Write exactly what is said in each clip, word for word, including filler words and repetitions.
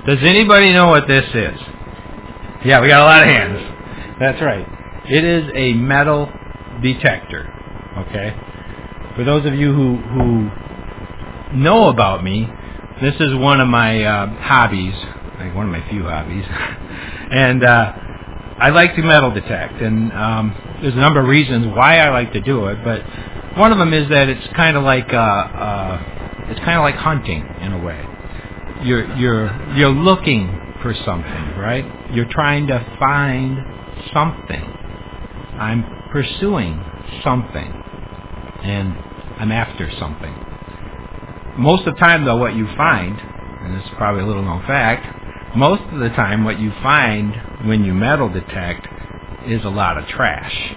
Does anybody know what this is? Yeah, we got a lot of hands. That's right. It is a metal detector. Okay? For those of you who, who know about me, this is one of my uh, hobbies, like one of my few hobbies. and uh, I like to metal detect. And um, there's a number of reasons why I like to do it, but one of them is that it's kind of like uh, uh, it's kind of like hunting in a way. You're you're you're looking for something, right? You're trying to find something. I'm pursuing something, and I'm after something. Most of the time, though, what you find, and this is probably a little known fact, most of the time what you find when you metal detect is a lot of trash.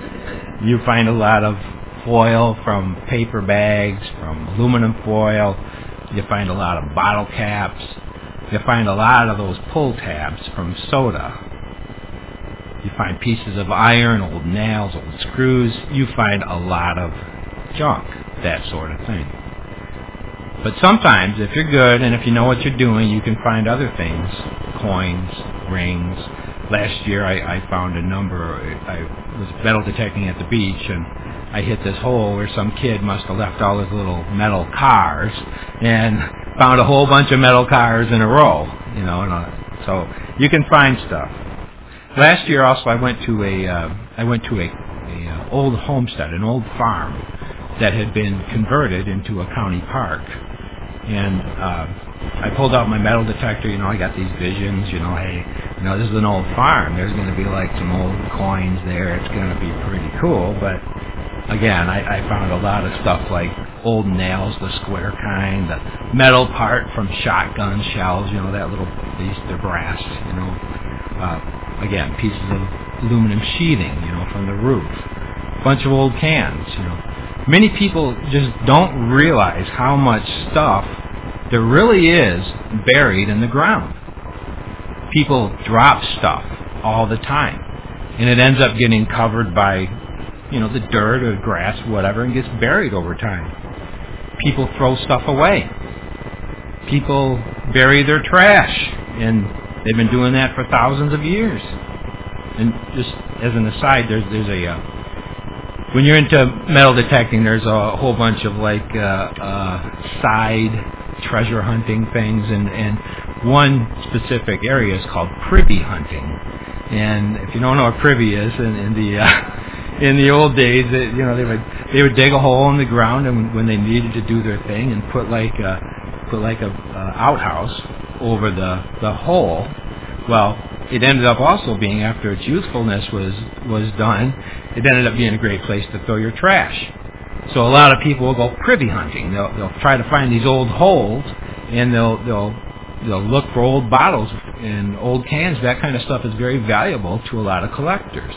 You find a lot of foil from paper bags, from aluminum foil. You find a lot of bottle caps. You find a lot of those pull tabs from soda. You find pieces of iron, old nails, old screws. You find a lot of junk, that sort of thing. But sometimes, if you're good and if you know what you're doing, you can find other things, coins, rings. Last year I, I found a number. I was metal detecting at the beach, and I hit this hole where some kid must have left all his little metal cars and found a whole bunch of metal cars in a row. You know, and uh, so you can find stuff. Last year also I went to a uh, I went to a, a uh, old homestead, an old farm that had been converted into a county park. And uh, I pulled out my metal detector. You know, I got these visions. You know, hey, you know, this is an old farm. There's going to be like some old coins there. It's going to be pretty cool. But again, I, I found a lot of stuff like old nails, the square kind, the metal part from shotgun shells. You know, that little piece, they're brass. You know, uh, again, pieces of aluminum sheathing. You know, from the roof. A bunch of old cans. You know. Many people just don't realize how much stuff there really is buried in the ground. People drop stuff all the time, and it ends up getting covered by, you know, the dirt or grass, whatever, and gets buried over time. People throw stuff away. People bury their trash, and they've been doing that for thousands of years. And just as an aside, there's there's a uh, when you're into metal detecting, there's a whole bunch of like uh, uh, side treasure hunting things, and, and one specific area is called privy hunting. And if you don't know what privy is, in, in the uh, in the old days, it, you know, they would they would dig a hole in the ground, and when they needed to do their thing, and put like a, put like a uh, outhouse over the the hole. Well, it ended up also being, after its usefulness was was done, it ended up being a great place to throw your trash. So a lot of people will go privy hunting. They'll they'll try to find these old holes, and they'll they'll they'll look for old bottles and old cans. That kind of stuff is very valuable to a lot of collectors.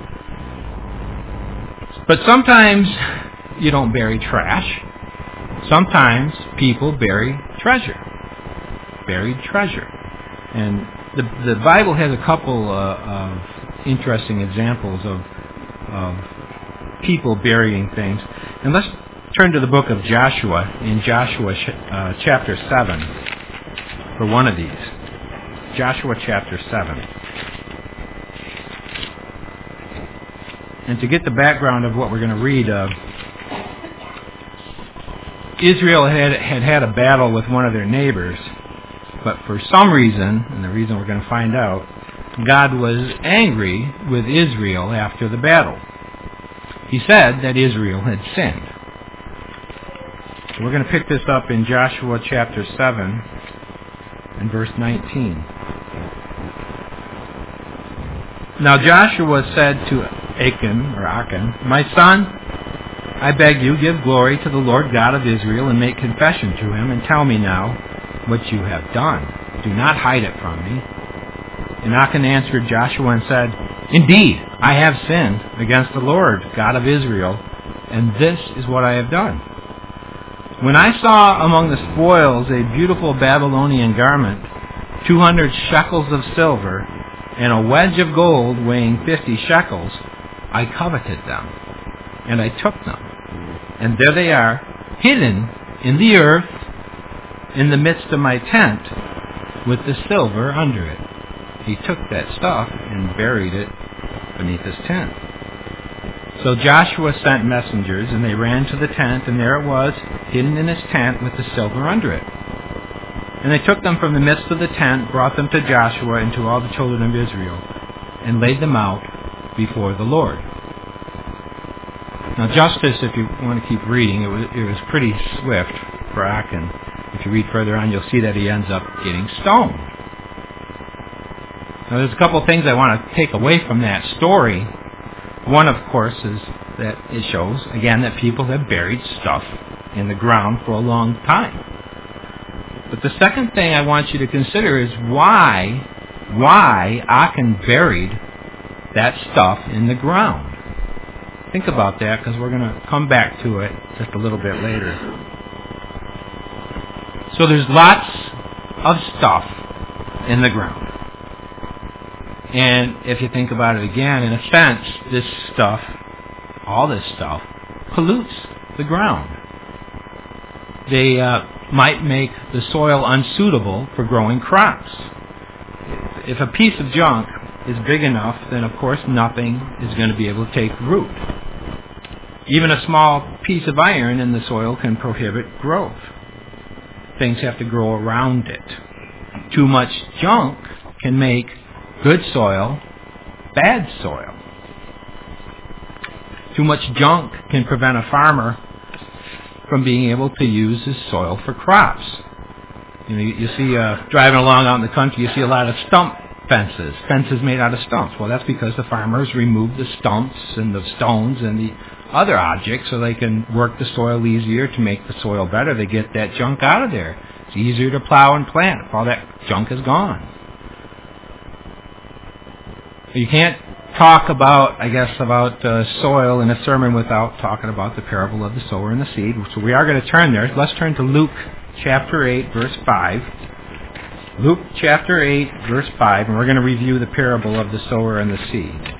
But sometimes you don't bury trash. Sometimes people bury treasure. Buried treasure. And the the Bible has a couple uh, of interesting examples of of people burying things. And let's turn to the book of Joshua, in Joshua uh, chapter seven, for one of these. Joshua chapter seven. And to get the background of what we're going to read, uh, Israel had, had had a battle with one of their neighbors, but for some reason, and the reason we're going to find out, God was angry with Israel after the battle. He said that Israel had sinned. So we're going to pick this up in Joshua chapter seven and verse nineteen. Now Joshua said to Achan, or Achan, "My son, I beg you, give glory to the Lord God of Israel, and make confession to him, and tell me now what you have done. Do not hide it from me." And Achan answered Joshua and said, "Indeed, I have sinned against the Lord God of Israel, and this is what I have done. When I saw among the spoils a beautiful Babylonian garment, two hundred shekels of silver, and a wedge of gold weighing fifty shekels, I coveted them, and I took them. And there they are, hidden in the earth, in the midst of my tent, with the silver under it. He took that stuff and buried it beneath his tent. So Joshua sent messengers, and they ran to the tent, and there it was, hidden in his tent with the silver under it. And they took them from the midst of the tent, brought them to Joshua and to all the children of Israel, and laid them out before the Lord. Now justice, if you want to keep reading, it was, it was pretty swift for Achan. If you read further on, you'll see that he ends up getting stoned. Now there's a couple of things I want to take away from that story. One, of course, is that it shows, again, that people have buried stuff in the ground for a long time. But the second thing I want you to consider is why, why Achan buried that stuff in the ground. Think about that, because we're going to come back to it just a little bit later. So there's lots of stuff in the ground. And if you think about it again, in a sense, this stuff, all this stuff, pollutes the ground. They uh, might make the soil unsuitable for growing crops. If a piece of junk is big enough, then of course nothing is going to be able to take root. Even a small piece of iron in the soil can prohibit growth. Things have to grow around it. Too much junk can make good soil bad soil. Too much junk can prevent a farmer from being able to use his soil for crops. You know, you, you see, uh, driving along out in the country, you see a lot of stump fences, fences made out of stumps. Well, that's because the farmers remove the stumps and the stones and the other objects so they can work the soil easier to make the soil better. They get that junk out of there. It's easier to plow and plant if all that junk is gone. You can't talk about, I guess, about uh, soil in a sermon without talking about the parable of the sower and the seed. So we are going to turn there. Let's turn to Luke chapter eight, verse five. Luke chapter eight, verse five, and we're going to review the parable of the sower and the seed.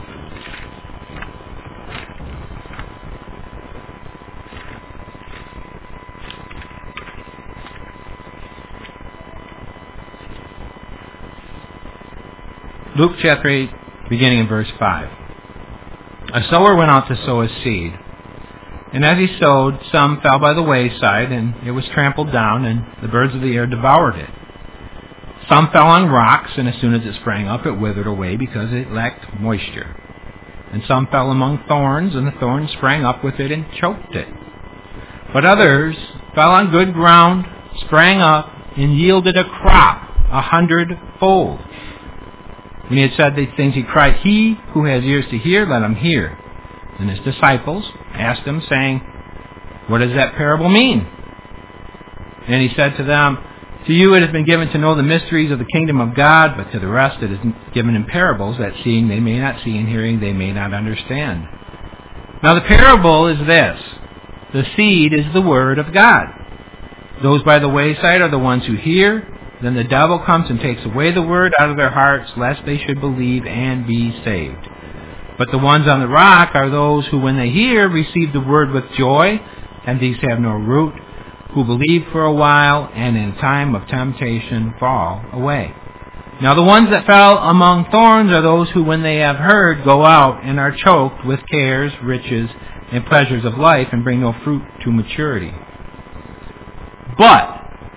Luke chapter eight, beginning in verse five. A sower went out to sow his seed. And as he sowed, some fell by the wayside, and it was trampled down, and the birds of the air devoured it. Some fell on rocks, and as soon as it sprang up, it withered away because it lacked moisture. And some fell among thorns, and the thorns sprang up with it and choked it. But others fell on good ground, sprang up, and yielded a crop a hundredfold. When he had said these things, he cried, "He who has ears to hear, let him hear." And his disciples asked him, saying, "What does that parable mean?" And he said to them, "To you it has been given to know the mysteries of the kingdom of God, but to the rest it is given in parables, that seeing they may not see, and hearing they may not understand." Now the parable is this. The seed is the word of God. Those by the wayside are the ones who hear. Then the devil comes and takes away the word out of their hearts, lest they should believe and be saved. But the ones on the rock are those who, when they hear, receive the word with joy, and these have no root, who believe for a while, and in time of temptation fall away. Now the ones that fell among thorns are those who, when they have heard, go out and are choked with cares, riches, and pleasures of life, and bring no fruit to maturity. But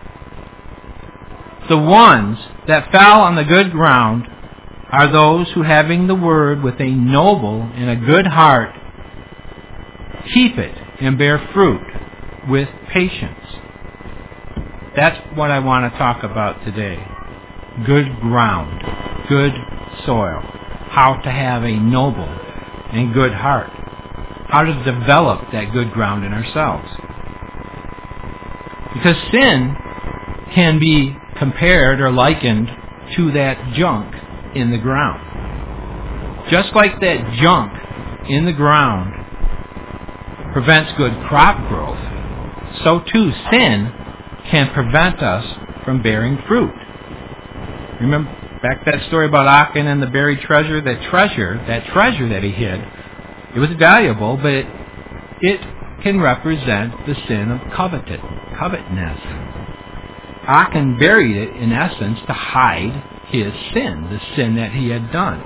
the ones that fell on the good ground are those who, having the word with a noble and a good heart, keep it and bear fruit with patience. That's what I want to talk about today. Good ground, good soil, how to have a noble and good heart, how to develop that good ground in ourselves. Because sin can be compared or likened to that junk in the ground. Just like that junk in the ground prevents good crop growth, so too sin can prevent us from bearing fruit. Remember back that story about Achan and the buried treasure? That treasure, that treasure that he hid, it was valuable, but it, it can represent the sin of coveted, covetousness. Achan buried it, in essence, to hide his sin, the sin that he had done.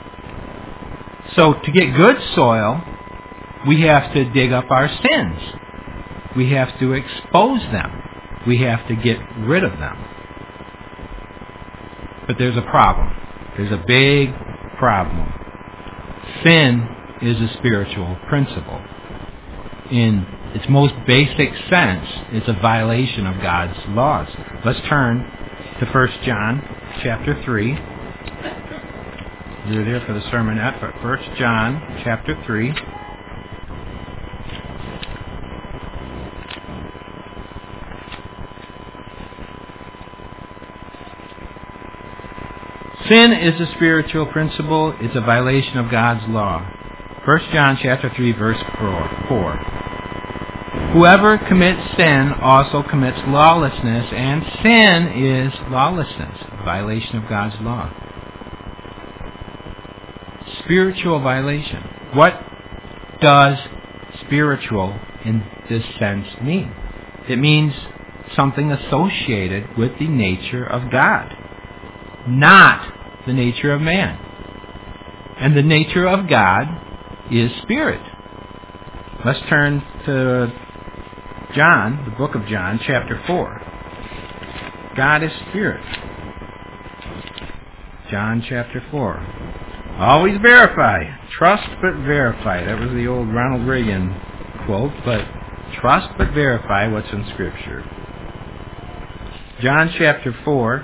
So to get good soil, we have to dig up our sins. We have to expose them. We have to get rid of them. But there's a problem. There's a big problem. Sin is a spiritual principle. In its most basic sense, it's a violation of God's laws. Let's turn to First John chapter three. You're there for the sermonette, but First John chapter three. Sin is a spiritual principle. It's a violation of God's law. First John chapter three, verse four. Whoever commits sin also commits lawlessness, and sin is lawlessness, a violation of God's law. Spiritual violation. What does spiritual in this sense mean? It means something associated with the nature of God, not the nature of man. And the nature of God is spirit. Let's turn to John, the book of John, chapter four. God is spirit. John chapter four. Always verify. Trust but verify. That was the old Ronald Reagan quote, but trust but verify what's in Scripture. John chapter four,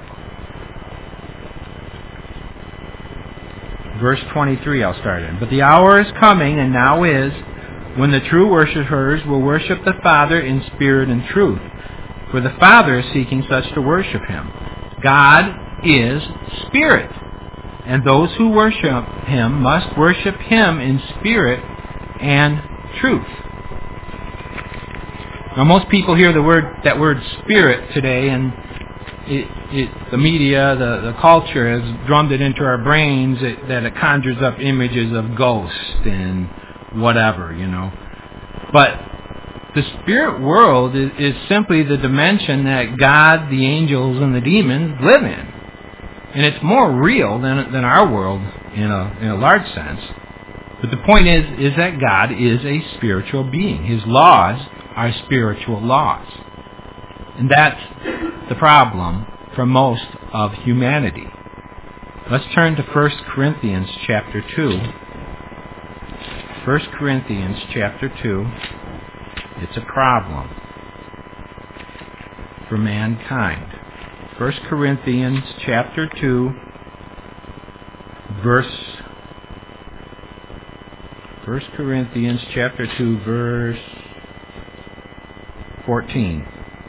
verse twenty-three I'll start in. But the hour is coming, and now is, when the true worshippers will worship the Father in spirit and truth. For the Father is seeking such to worship Him. God is spirit, and those who worship Him must worship Him in spirit and truth. Now most people hear the word that word spirit today, and It, it, the media, the, the culture has drummed it into our brains that, that it conjures up images of ghosts and whatever, you know. But the spirit world is, is simply the dimension that God, the angels, and the demons live in. And it's more real than, than our world in a, in a large sense. But the point is, is that God is a spiritual being. His laws are spiritual laws. And that's the problem for most of humanity. Let's turn to First Corinthians chapter two. First Corinthians chapter two. It's a problem for mankind. First Corinthians chapter two, verse First Corinthians chapter two, verse fourteen.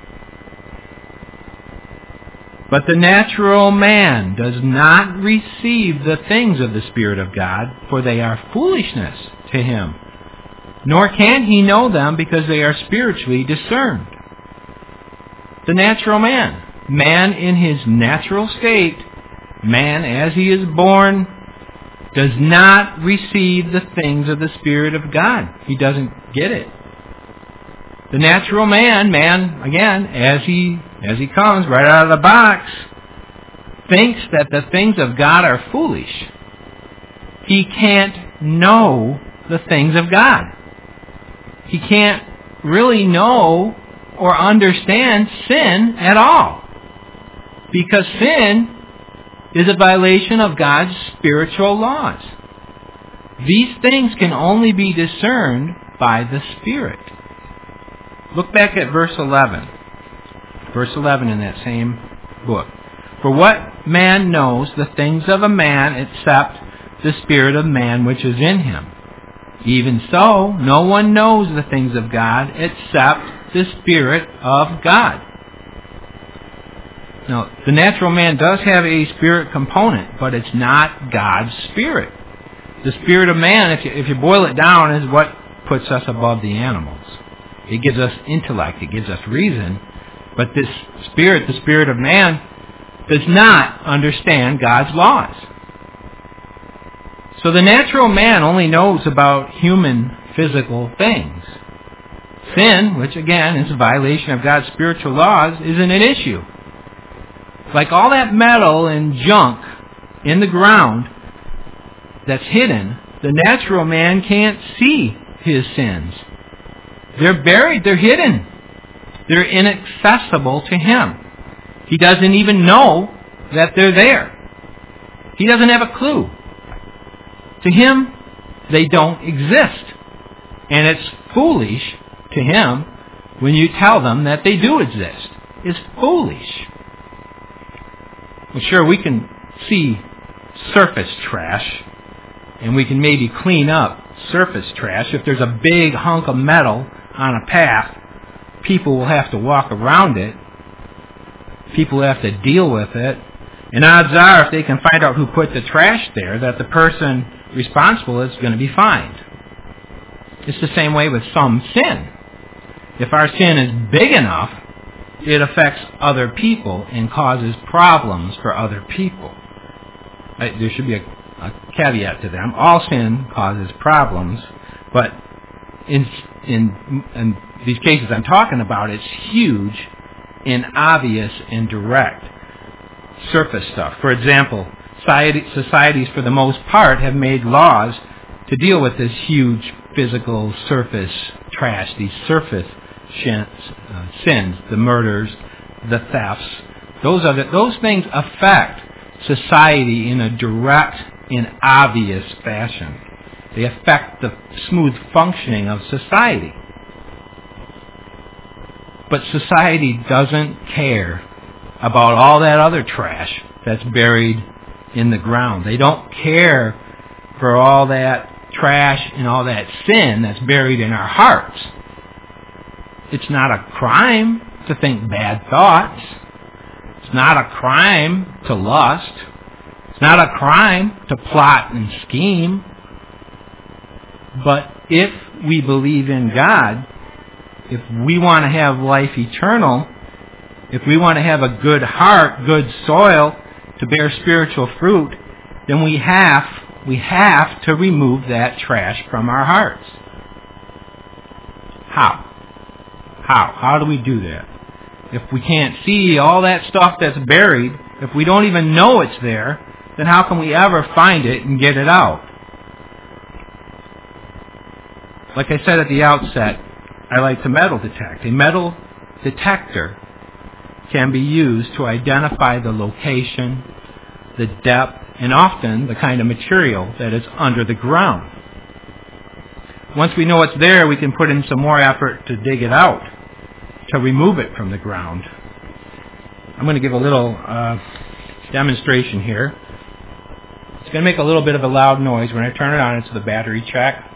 But the natural man does not receive the things of the Spirit of God, for they are foolishness to him. Nor can he know them, because they are spiritually discerned. The natural man, man in his natural state, man as he is born, does not receive the things of the Spirit of God. He doesn't get it. The natural man, man, again, as he as he comes right out of the box, thinks that the things of God are foolish. He can't know the things of God. He can't really know or understand sin at all. Because sin is a violation of God's spiritual laws. These things can only be discerned by the Spirit. Look back at verse eleven. Verse eleven in that same book. For what man knows the things of a man except the spirit of man which is in him? Even so, no one knows the things of God except the Spirit of God. Now, the natural man does have a spirit component, but it's not God's Spirit. The spirit of man, if you, if you boil it down, is what puts us above the animals. It gives us intellect. It gives us reason. But this spirit, the spirit of man, does not understand God's laws. So the natural man only knows about human physical things. Sin, which again is a violation of God's spiritual laws, isn't an issue. Like all that metal and junk in the ground that's hidden, the natural man can't see his sins. They're buried, they're hidden. They're inaccessible to him. He doesn't even know that they're there. He doesn't have a clue. To him, they don't exist. And it's foolish to him when you tell them that they do exist. It's foolish. Well, sure, we can see surface trash, and we can maybe clean up surface trash. If there's a big hunk of metal on a path, people will have to walk around it. People will have to deal with it. And odds are, if they can find out who put the trash there, that the person responsible is going to be fined. It's the same way with some sin. If our sin is big enough, it affects other people and causes problems for other people. Right? There should be a, a caveat to them. All sin causes problems, but in, in, in these cases I'm talking about, it's huge and obvious and direct surface stuff. For example, society, societies for the most part have made laws to deal with this huge physical surface trash, these surface shins, uh, sins, the murders, the thefts. Those are the, those things affect society in a direct and obvious fashion. They affect the smooth functioning of society. But society doesn't care about all that other trash that's buried in the ground. They don't care for all that trash and all that sin that's buried in our hearts. It's not a crime to think bad thoughts. It's not a crime to lust. It's not a crime to plot and scheme. But if we believe in God, if we want to have life eternal, if we want to have a good heart, good soil to bear spiritual fruit, then we have, we have to remove that trash from our hearts. How? How? How do we do that? If we can't see all that stuff that's buried, if we don't even know it's there, then how can we ever find it and get it out? Like I said at the outset, I like to metal detect. A metal detector can be used to identify the location, the depth, and often the kind of material that is under the ground. Once we know it's there, we can put in some more effort to dig it out, to remove it from the ground. I'm going to give a little uh, demonstration here. It's going to make a little bit of a loud noise. When I turn it on, it's the battery check.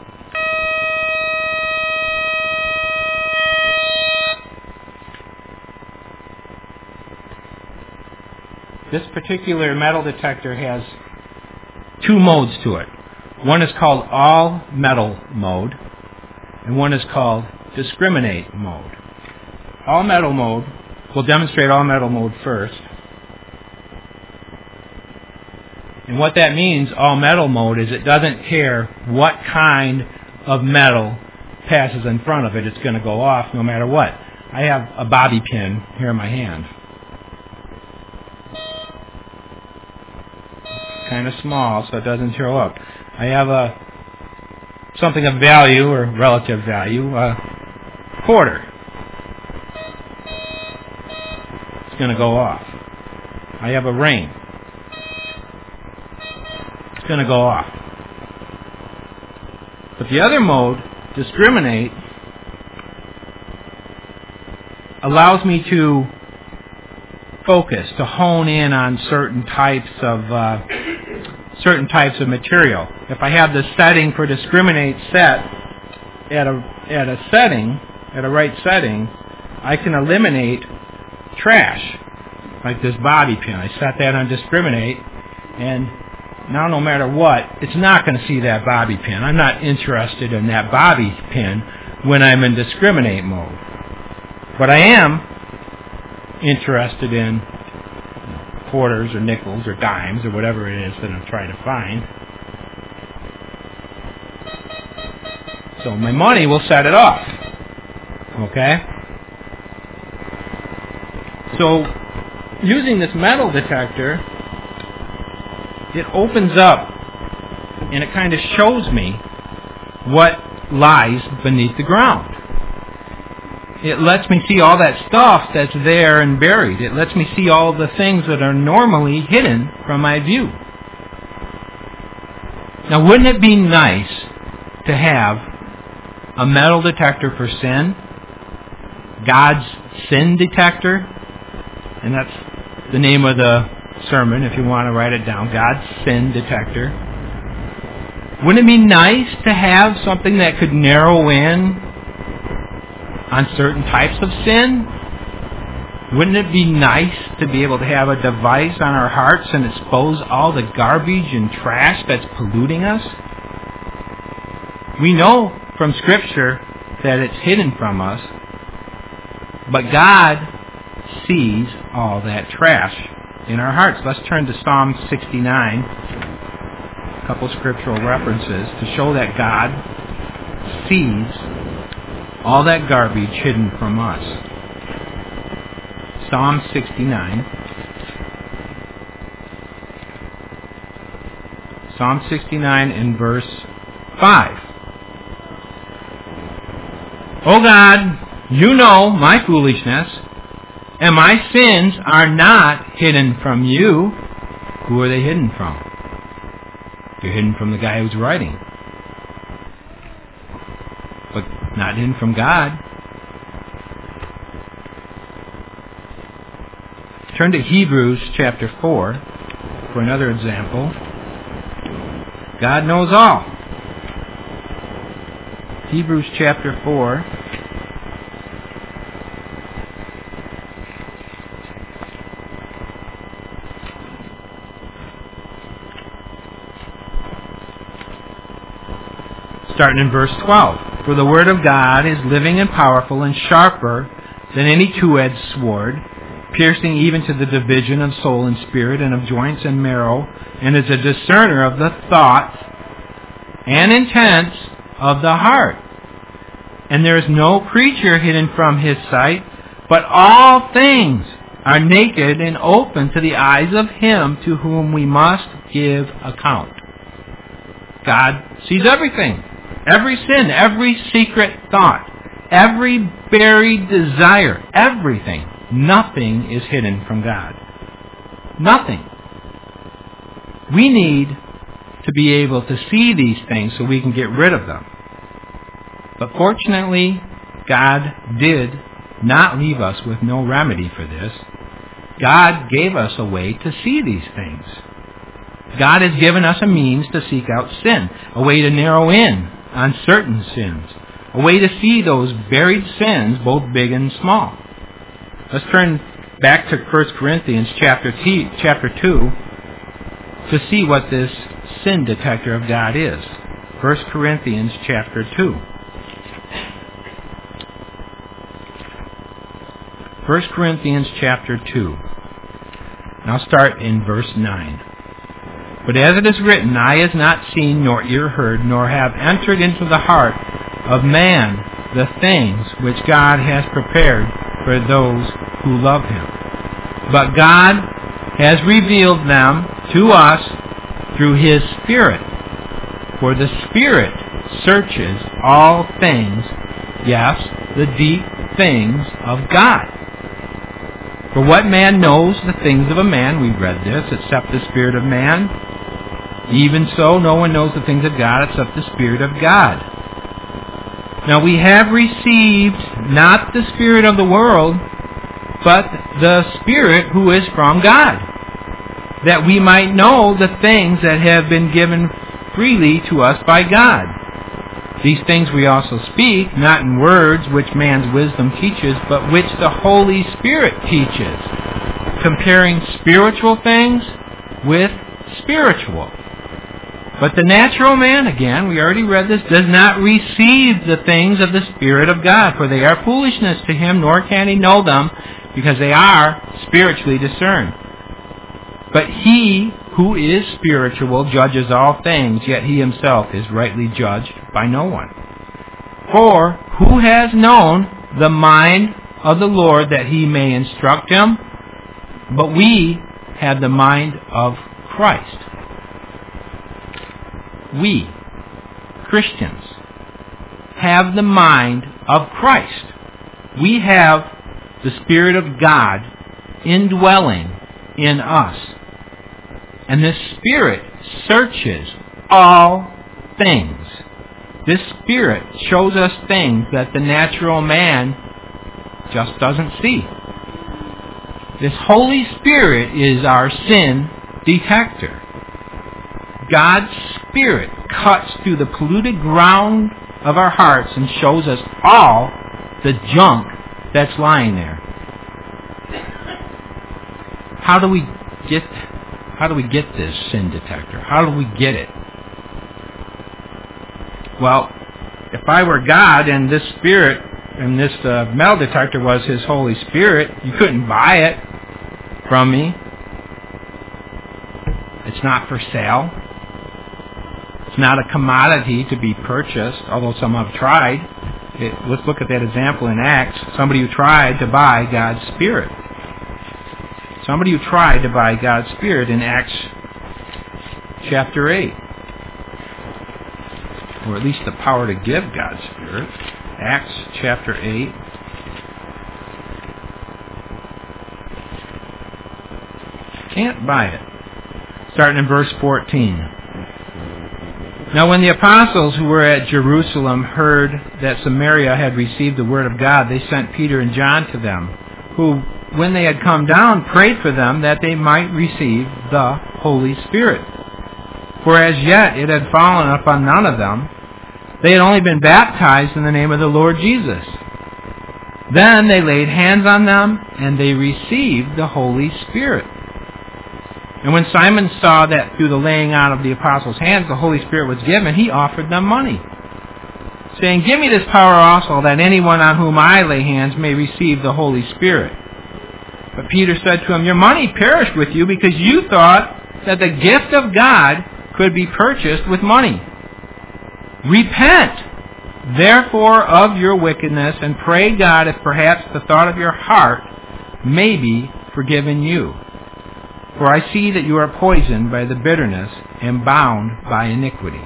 This particular metal detector has two modes to it. One is called all metal mode, and one is called discriminate mode. All metal mode, we'll demonstrate all metal mode first. And what that means, all metal mode, is it doesn't care what kind of metal passes in front of it. It's going to go off no matter what. I have a bobby pin here in my hand. Kind of small, so it doesn't show up. I have a something of value or relative value, a quarter. It's going to go off. I have a ring. It's going to go off. But the other mode, discriminate, allows me to focus, to hone in on certain types of uh, certain types of material. If I have the setting for discriminate set at a at a setting, at a right setting, I can eliminate trash, like this bobby pin. I set that on discriminate, and now no matter what, it's not going to see that bobby pin. I'm not interested in that bobby pin when I'm in discriminate mode. But I am interested in quarters or nickels or dimes or whatever it is that I'm trying to find. So my money will set it off. Okay? So using this metal detector, it opens up and it kind of shows me what lies beneath the ground. It lets me see all that stuff that's there and buried. It lets me see all the things that are normally hidden from my view. Now, wouldn't it be nice to have a metal detector for sin? God's sin detector? And that's the name of the sermon, if you want to write it down. God's sin detector. Wouldn't it be nice to have something that could narrow in on certain types of sin? Wouldn't it be nice to be able to have a device on our hearts and expose all the garbage and trash that's polluting us? We know from Scripture that it's hidden from us, but God sees all that trash in our hearts. Let's turn to Psalm sixty-nine, a couple scriptural references to show that God sees all that garbage hidden from us. Psalm sixty-nine. Psalm sixty-nine in verse five. O God, you know my foolishness, and my sins are not hidden from you. Who are they hidden from? They're hidden from the guy who's writing, but not hidden from God. Turn to Hebrews chapter four for another example. God knows all. Hebrews chapter four. Starting in verse twelve. For the word of God is living and powerful and sharper than any two-edged sword, piercing even to the division of soul and spirit and of joints and marrow, and is a discerner of the thoughts and intents of the heart. And there is no creature hidden from his sight, but all things are naked and open to the eyes of him to whom we must give account. God sees everything. Every sin, every secret thought, every buried desire, everything. Nothing is hidden from God. Nothing. We need to be able to see these things so we can get rid of them. But fortunately, God did not leave us with no remedy for this. God gave us a way to see these things. God has given us a means to seek out sin, a way to narrow in on certain sins, a way to see those buried sins, both big and small. Let's turn back to First Corinthians chapter two to see what this sin detector of God is. First Corinthians chapter two. First Corinthians chapter two. And I'll start in verse nine. But as it is written, eye has not seen, nor ear heard, nor have entered into the heart of man the things which God has prepared for those who love him. But God has revealed them to us through his Spirit. For the Spirit searches all things, yes, the deep things of God. For what man knows the things of a man, we read this, except the Spirit of man? Even so, no one knows the things of God except the Spirit of God. Now we have received not the spirit of the world, but the Spirit who is from God, that we might know the things that have been given freely to us by God. These things we also speak, not in words which man's wisdom teaches, but which the Holy Spirit teaches, comparing spiritual things with spiritual. But the natural man, again, we already read this, does not receive the things of the Spirit of God, for they are foolishness to him, nor can he know them, because they are spiritually discerned. But he who is spiritual judges all things, yet he himself is rightly judged by no one. For who has known the mind of the Lord that he may instruct him? But we have the mind of Christ. We, Christians, have the mind of Christ. We have the Spirit of God indwelling in us. And this Spirit searches all things. This Spirit shows us things that the natural man just doesn't see. This Holy Spirit is our sin detector. God's Spirit cuts through the polluted ground of our hearts and shows us all the junk that's lying there. How do we get how do we get this sin detector? How do we get it? Well, if I were God and this Spirit and this uh, metal detector was His Holy Spirit, you couldn't buy it from me. It's not for sale. It's not a commodity to be purchased, although some have tried. It, let's look at that example in Acts. Somebody who tried to buy God's Spirit. Somebody who tried to buy God's Spirit in Acts chapter eight. Or at least the power to give God's Spirit. Acts chapter eight. Can't buy it. Starting in verse fourteen. Now when the apostles who were at Jerusalem heard that Samaria had received the word of God, they sent Peter and John to them, who, when they had come down, prayed for them that they might receive the Holy Spirit. For as yet it had fallen upon none of them. They had only been baptized in the name of the Lord Jesus. Then they laid hands on them, and they received the Holy Spirit. And when Simon saw that through the laying on of the apostles' hands the Holy Spirit was given, he offered them money, saying, "Give me this power also, that anyone on whom I lay hands may receive the Holy Spirit." But Peter said to him, "Your money perished with you, because you thought that the gift of God could be purchased with money. Repent, therefore, of your wickedness, and pray God if perhaps the thought of your heart may be forgiven you. For I see that you are poisoned by the bitterness and bound by iniquity."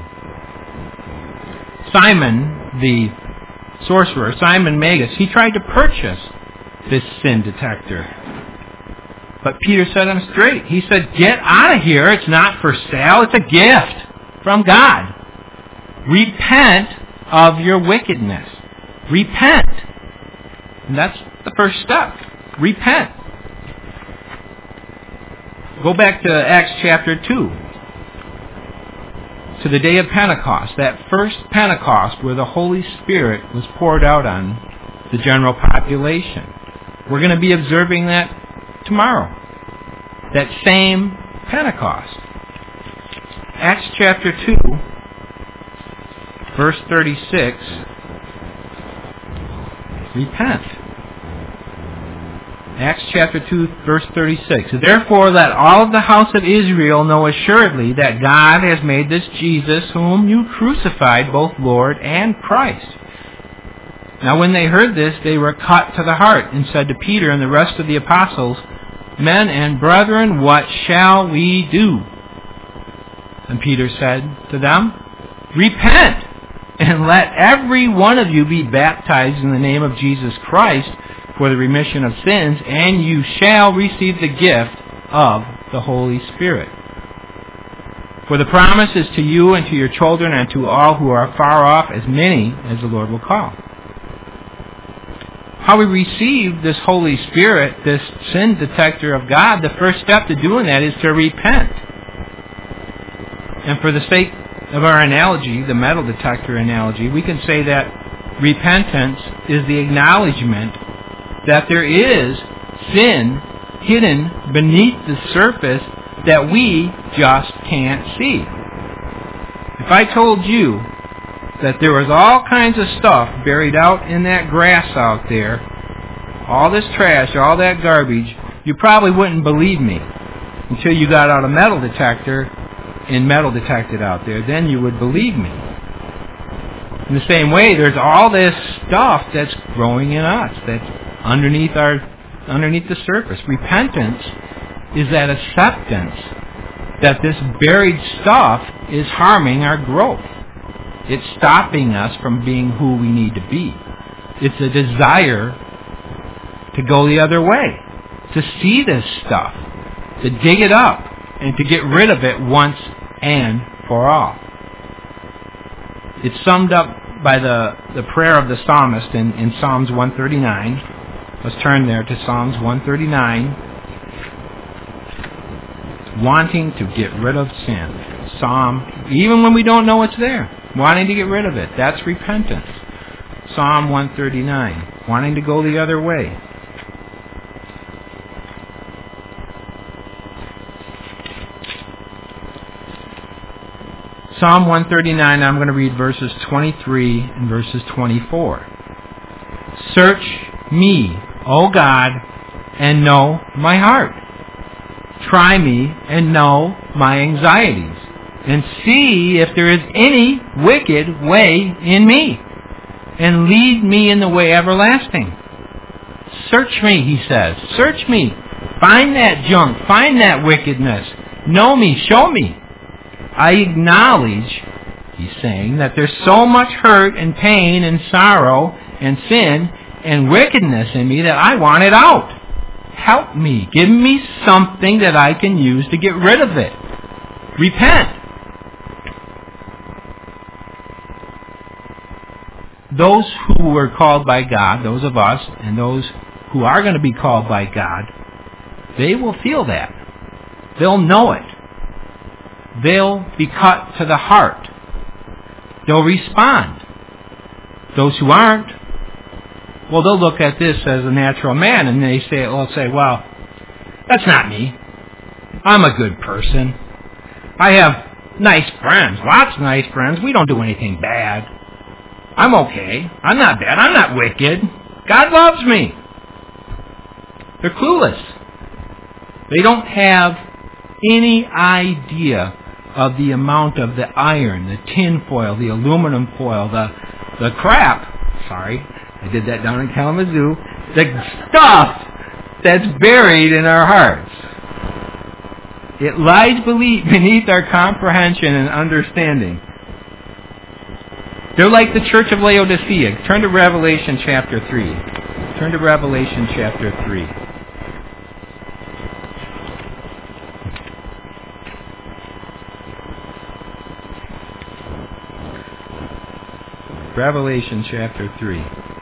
Simon, the sorcerer, Simon Magus, he tried to purchase this sin detector. But Peter set him straight. He said, "Get out of here. It's not for sale. It's a gift from God. Repent of your wickedness." Repent. And that's the first step. Repent. Go back to Acts chapter two. To the day of Pentecost. That first Pentecost where the Holy Spirit was poured out on the general population. We're going to be observing that tomorrow. That same Pentecost. Acts chapter two, verse thirty-six. Repent. Acts chapter two, verse thirty-six. "Therefore let all of the house of Israel know assuredly that God has made this Jesus, whom you crucified, both Lord and Christ." Now when they heard this, they were cut to the heart, and said to Peter and the rest of the apostles, "Men and brethren, what shall we do?" And Peter said to them, "Repent, and let every one of you be baptized in the name of Jesus Christ for the remission of sins, and you shall receive the gift of the Holy Spirit. For the promise is to you and to your children and to all who are far off, as many as the Lord will call." How we receive this Holy Spirit, this sin detector of God, the first step to doing that is to repent. And for the sake of our analogy, the metal detector analogy, we can say that repentance is the acknowledgement that there is sin hidden beneath the surface that we just can't see. If I told you that there was all kinds of stuff buried out in that grass out there, all this trash, all that garbage, you probably wouldn't believe me until you got out a metal detector and metal detected out there. Then you would believe me. In the same way, there's all this stuff that's growing in us, that's underneath our underneath the surface. Repentance is that acceptance that this buried stuff is harming our growth. It's stopping us from being who we need to be. It's a desire to go the other way, to see this stuff, to dig it up, and to get rid of it once and for all. It's summed up by the, the prayer of the psalmist in, in Psalms one thirty-nine. Let's turn there to Psalms one thirty-nine. Wanting to get rid of sin. Psalm, even when we don't know it's there, wanting to get rid of it. That's repentance. Psalm one thirty-nine. Wanting to go the other way. Psalm one thirty-nine, I'm going to read verses twenty-three and verses twenty-four. Search me, O God, and know my heart. Try me and know my anxieties, and see if there is any wicked way in me, and lead me in the way everlasting. Search me, he says. Search me. Find that junk. Find that wickedness. Know me. Show me. I acknowledge, he's saying, that there's so much hurt and pain and sorrow and sin and wickedness in me that I want it out. Help me. Give me something that I can use to get rid of it. Repent. Those who were called by God, those of us, and those who are going to be called by God, they will feel that. They'll know it. They'll be cut to the heart. They'll respond. Those who aren't, well, they'll look at this as a natural man, and they say, well, say, well, that's not me. I'm a good person. I have nice friends, lots of nice friends. We don't do anything bad. I'm okay. I'm not bad. I'm not wicked. God loves me. They're clueless. They don't have any idea of the amount of the iron, the tin foil, the aluminum foil, the the crap, sorry, I did that down in Kalamazoo, the stuff that's buried in our hearts. It lies beneath our comprehension and understanding. They're like the church of Laodicea. Turn to Revelation chapter three. Turn to Revelation chapter three. Revelation chapter three.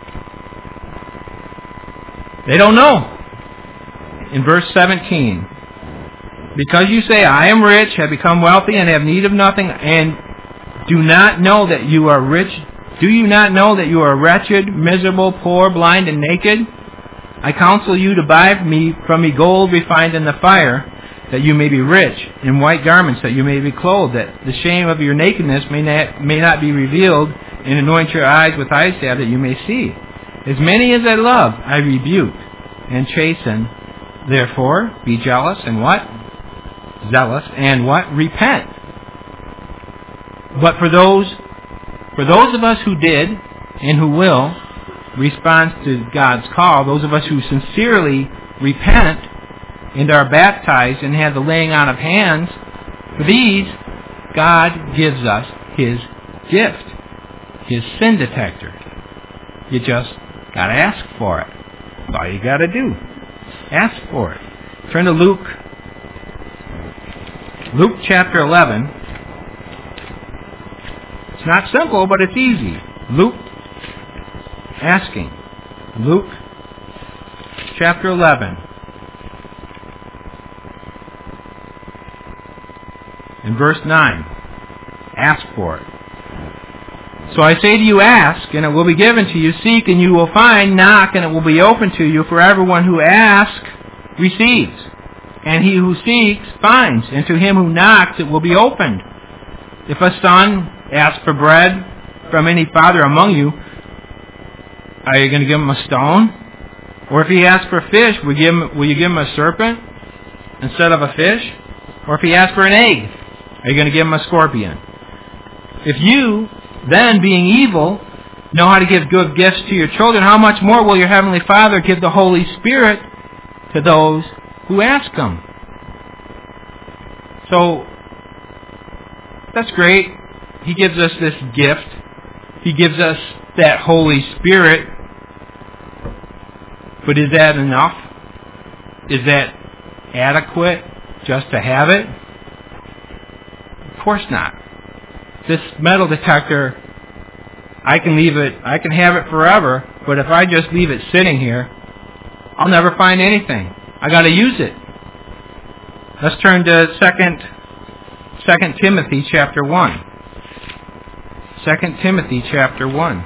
They don't know. In verse seventeen, because you say, I am rich, have become wealthy, and have need of nothing, and do not know that you are rich, do you not know that you are wretched, miserable, poor, blind, and naked? I counsel you to buy me from me gold refined in the fire, that you may be rich, and white garments, that you may be clothed, that the shame of your nakedness may not, may not be revealed, and anoint your eyes with eye salve, that you may see. As many as I love, I rebuke and chasten. Therefore, be jealous and what? Zealous and what? Repent. But for those, for those of us who did and who will respond to God's call, those of us who sincerely repent and are baptized and have the laying on of hands, for these, God gives us His gift. His sin detector. You just got to ask for it. That's all you got to do. Ask for it. Turn to Luke. Luke chapter eleven. It's not simple, but it's easy. Luke asking. Luke chapter eleven. In verse nine. Ask for it. So I say to you, ask, and it will be given to you. Seek, and you will find. Knock, and it will be open to you. For everyone who asks receives, and he who seeks finds, and to him who knocks it will be opened. If a son asks for bread from any father among you, are you going to give him a stone? Or if he asks for fish, will you give him, will you give him a serpent instead of a fish? Or if he asks for an egg, are you going to give him a scorpion? If you, then, being evil, know how to give good gifts to your children, how much more will your Heavenly Father give the Holy Spirit to those who ask Him? So, that's great. He gives us this gift. He gives us that Holy Spirit. But is that enough? Is that adequate just to have it? Of course not. This metal detector, I can leave it, I can have it forever, but if I just leave it sitting here, I'll never find anything. I got to use it. Let's turn to Second Second Timothy chapter one. Second Timothy chapter one.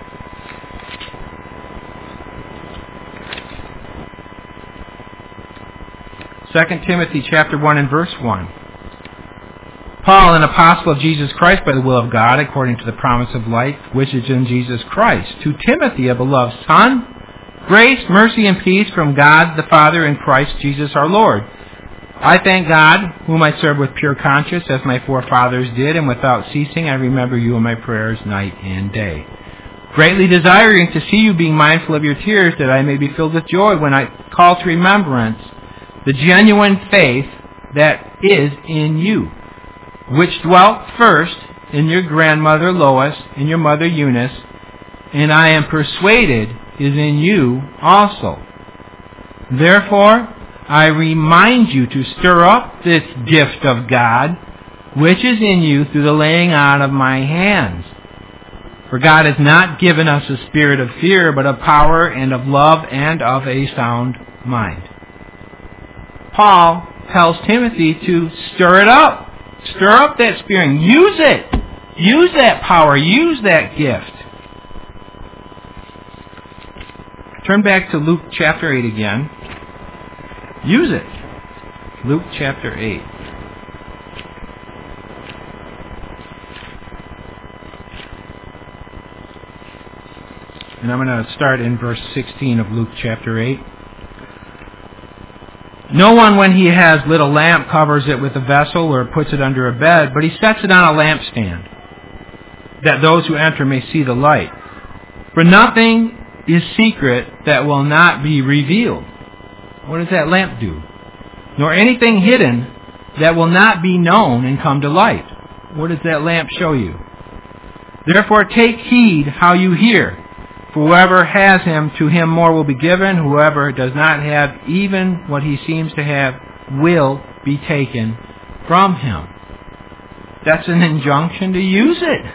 Second Timothy chapter one and verse one. Paul, an apostle of Jesus Christ by the will of God, according to the promise of life which is in Jesus Christ, to Timothy, a beloved son, grace, mercy, and peace from God the Father and Christ Jesus our Lord. I thank God, whom I serve with pure conscience, as my forefathers did, and without ceasing I remember you in my prayers night and day, greatly desiring to see you, being mindful of your tears, that I may be filled with joy when I call to remembrance the genuine faith that is in you, which dwelt first in your grandmother Lois and your mother Eunice, and I am persuaded is in you also. Therefore, I remind you to stir up this gift of God, which is in you through the laying on of my hands. For God has not given us a spirit of fear, but of power and of love and of a sound mind. Paul tells Timothy to stir it up. Stir up that spirit. Use it. Use that power. Use that gift. Turn back to Luke chapter eight again. Use it. Luke chapter eight. And I'm going to start in verse sixteen of Luke chapter eight. No one, when he has lit a lamp, covers it with a vessel or puts it under a bed, but he sets it on a lampstand, that those who enter may see the light. For nothing is secret that will not be revealed. What does that lamp do? Nor anything hidden that will not be known and come to light. What does that lamp show you? Therefore take heed how you hear. For whoever has him, to him more will be given. Whoever does not have even what he seems to have will be taken from him. That's an injunction to use it.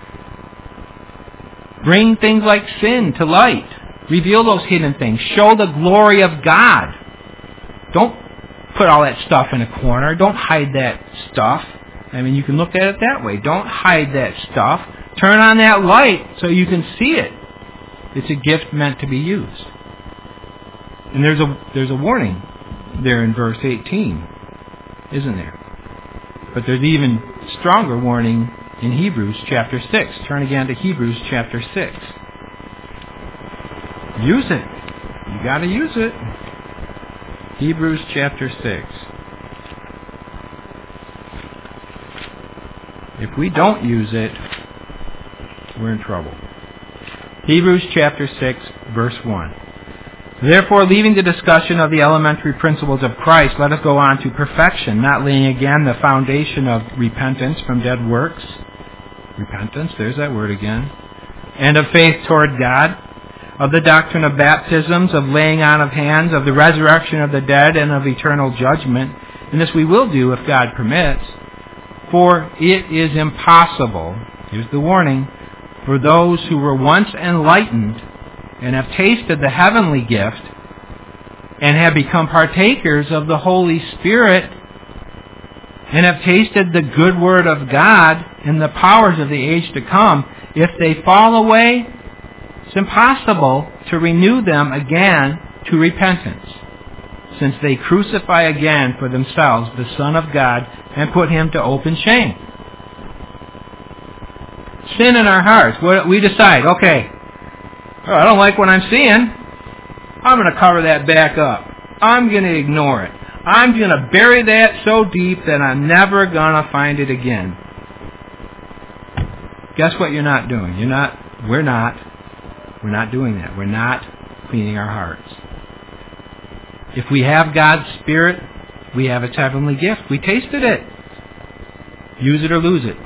Bring things like sin to light. Reveal those hidden things. Show the glory of God. Don't put all that stuff in a corner. Don't hide that stuff. I mean, you can look at it that way. Don't hide that stuff. Turn on that light so you can see it. It's a gift meant to be used. And there's a there's a warning there in verse eighteen, isn't there? But there's even stronger warning in Hebrews chapter six. Turn again to Hebrews chapter six. Use it. You got to use it. Hebrews chapter six. If we don't use it, we're in trouble. Hebrews chapter six, verse one. Therefore, leaving the discussion of the elementary principles of Christ, let us go on to perfection, not laying again the foundation of repentance from dead works. Repentance, there's that word again. And of faith toward God, of the doctrine of baptisms, of laying on of hands, of the resurrection of the dead, and of eternal judgment. And this we will do if God permits. For it is impossible, here's the warning, for those who were once enlightened and have tasted the heavenly gift and have become partakers of the Holy Spirit and have tasted the good word of God and the powers of the age to come, if they fall away, it's impossible to renew them again to repentance, since they crucify again for themselves the Son of God and put him to open shame. Sin in our hearts. We decide, okay, I don't like what I'm seeing. I'm going to cover that back up. I'm going to ignore it. I'm going to bury that so deep that I'm never going to find it again. Guess what you're not doing? You're not, we're not, we're not doing that. We're not cleaning our hearts. If we have God's Spirit, We have its heavenly gift. We tasted it. Use it or lose it.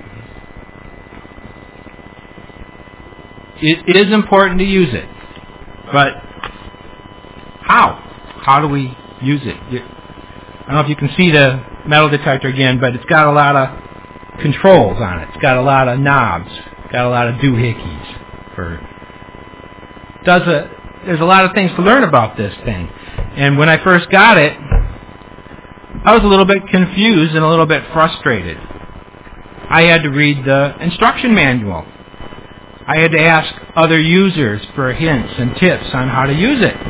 It is important to use it. But how? How do we use it? I don't know if you can see the metal detector again, but it's got a lot of controls on it. It's got a lot of knobs. It's got a lot of doohickeys. For does a there's a lot of things to learn about this thing. And when I first got it, I was a little bit confused and a little bit frustrated. I had to read the instruction manual. I had to ask other users for hints and tips on how to use it.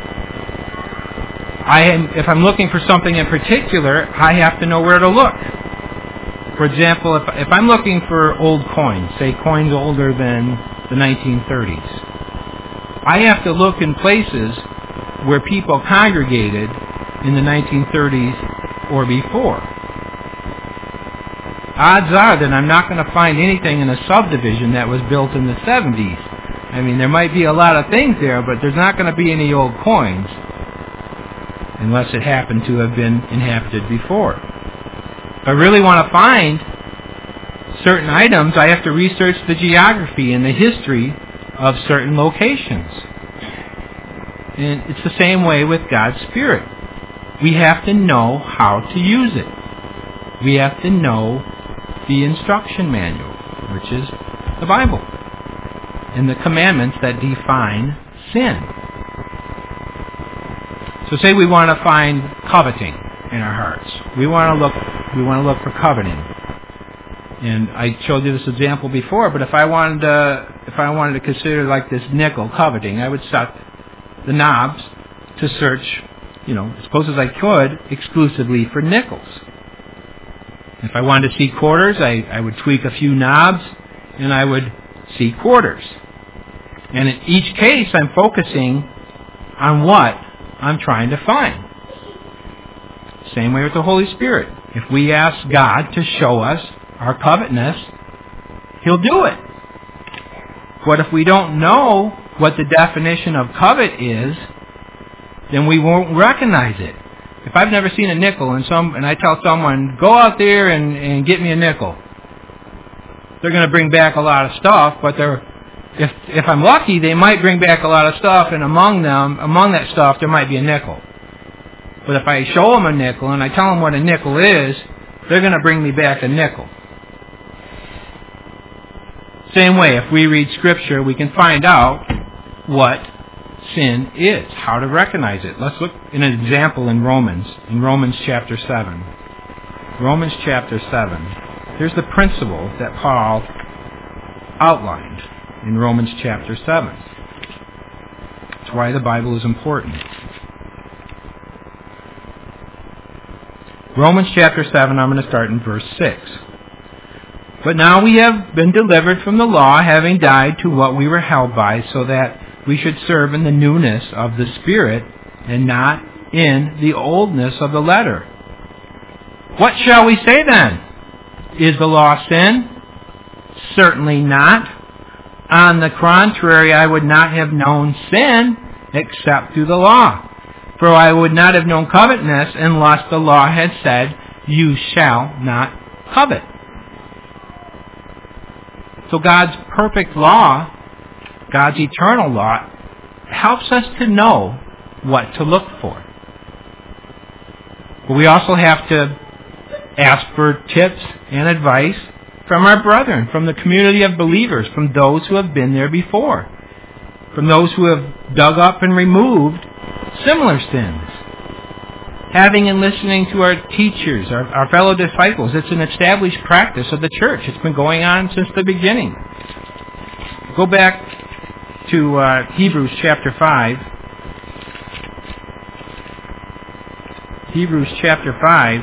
I am, if I'm looking for something in particular, I have to know where to look. For example, if, if I'm looking for old coins, say coins older than the nineteen thirties, I have to look in places where people congregated in the nineteen thirties or before. Odds are that I'm not going to find anything in a subdivision that was built in the seventies. I mean, there might be a lot of things there, but there's not going to be any old coins unless it happened to have been inhabited before. If I really want to find certain items, I have to research the geography and the history of certain locations. And it's the same way with God's Spirit. We have to know how to use it. We have to know the instruction manual, which is the Bible, and the commandments that define sin. So say we want to find coveting in our hearts. We want to look we want to look for coveting. And I showed you this example before, but if I wanted to if I wanted to consider like this nickel coveting, I would set the knobs to search, you know, as close as I could, exclusively for nickels. If I wanted to see quarters, I, I would tweak a few knobs and I would see quarters. And in each case, I'm focusing on what I'm trying to find. Same way with the Holy Spirit. If we ask God to show us our covetousness, He'll do it. But if we don't know what the definition of covet is, then we won't recognize it. If I've never seen a nickel and some and I tell someone, go out there and, and get me a nickel, they're going to bring back a lot of stuff, but they're if if I'm lucky, they might bring back a lot of stuff, and among them, among that stuff, there might be a nickel. But if I show them a nickel and I tell them what a nickel is, they're going to bring me back a nickel. Same way, if we read Scripture, we can find out what sin is, how to recognize it. Let's look at an example in Romans, in Romans chapter seven. Romans chapter seven. Here's the principle that Paul outlined in Romans chapter seven. That's why the Bible is important. Romans chapter seven, I'm going to start in verse six. But now we have been delivered from the law, having died to what we were held by, so that we should serve in the newness of the Spirit, and not in the oldness of the letter. What shall we say then? Is the law sin? Certainly not. On the contrary, I would not have known sin except through the law. For I would not have known covetousness unless the law had said, you shall not covet. So God's perfect law, God's eternal law, helps us to know what to look for. But we also have to ask for tips and advice from our brethren, from the community of believers, from those who have been there before, from those who have dug up and removed similar sins. Having and listening to our teachers, our, our fellow disciples, it's an established practice of the church. It's been going on since the beginning. Go back to uh, Hebrews chapter five. Hebrews chapter five.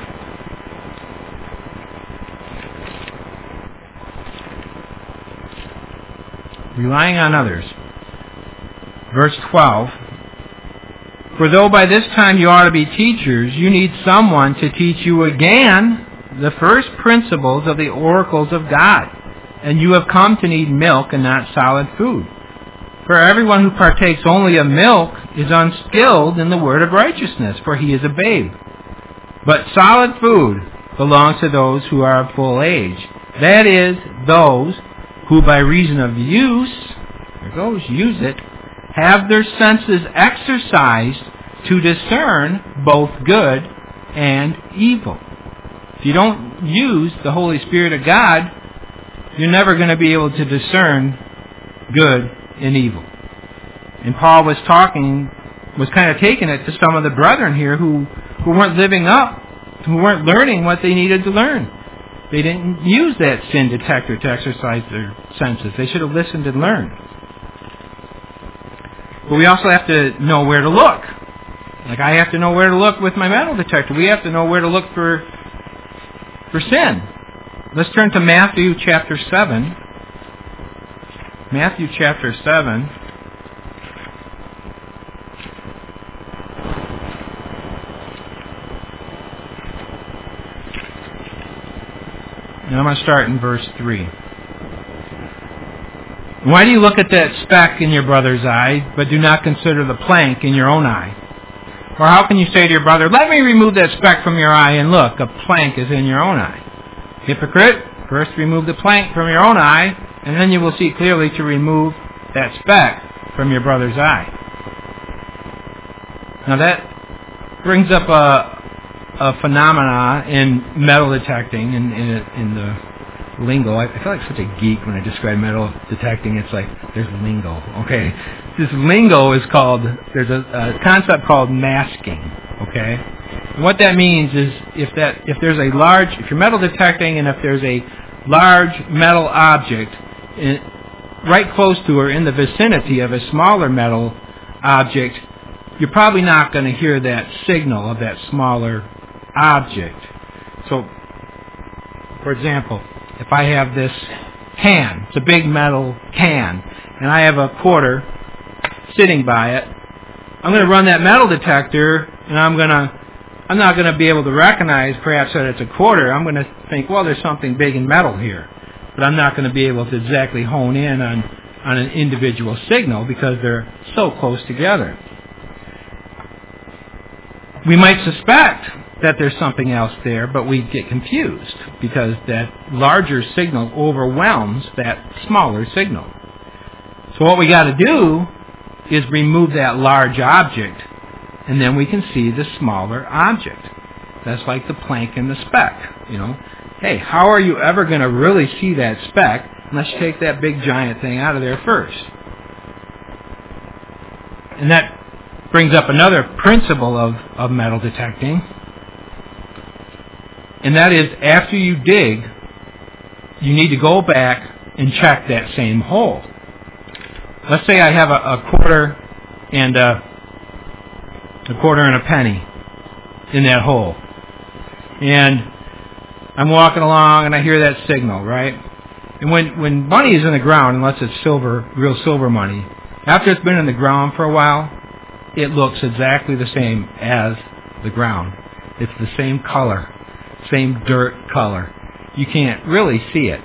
Relying on others. Verse twelve. For though by this time you ought to be teachers, you need someone to teach you again the first principles of the oracles of God. And you have come to need milk and not solid food. For everyone who partakes only of milk is unskilled in the word of righteousness, for he is a babe. But solid food belongs to those who are of full age. That is, those who by reason of use, there goes, use it, have their senses exercised to discern both good and evil. If you don't use the Holy Spirit of God, you're never going to be able to discern good and evil. And Paul was talking, was kind of taking it to some of the brethren here who, who weren't living up, who weren't learning what they needed to learn. They didn't use that sin detector to exercise their senses. They should have listened and learned. But we also have to know where to look. Like I have to know where to look with my metal detector. We have to know where to look for for sin. Let's turn to Matthew chapter seven. Matthew chapter seven. And I'm going to start in verse three. Why do you look at that speck in your brother's eye, but do not consider the plank in your own eye? Or how can you say to your brother, let me remove that speck from your eye, and look, a plank is in your own eye? Hypocrite, first remove the plank from your own eye, and then you will see clearly to remove that speck from your brother's eye. Now that brings up a, a phenomena in metal detecting, in, in, in the lingo. I feel like such a geek when I describe metal detecting. It's like, there's lingo. Okay. This lingo is called, there's a, a concept called masking. Okay. And what that means is if that, if there's a large, if you're metal detecting and if there's a large metal object in, right close to or in the vicinity of a smaller metal object, you're probably not going to hear that signal of that smaller object. So, for example, if I have this can, it's a big metal can, and I have a quarter sitting by it, I'm going to run that metal detector, and I'm going to, I'm not going to be able to recognize perhaps that it's a quarter. I'm going to think, well, there's something big and metal here, but I'm not going to be able to exactly hone in on, on an individual signal because they're so close together. We might suspect that there's something else there, but we get confused because that larger signal overwhelms that smaller signal. So what we got to do is remove that large object, and then we can see the smaller object. That's like the plank and the speck. You know, hey, how are you ever going to really see that speck unless you take that big giant thing out of there first? And that brings up another principle of, of metal detecting. And that is, after you dig, you need to go back and check that same hole. Let's say I have a, a quarter and a, a quarter and a penny in that hole. And I'm walking along and I hear that signal, right? And when, when money is in the ground, unless it's silver, real silver money, after it's been in the ground for a while, it looks exactly the same as the ground. It's the same color. Same dirt color. You can't really see it.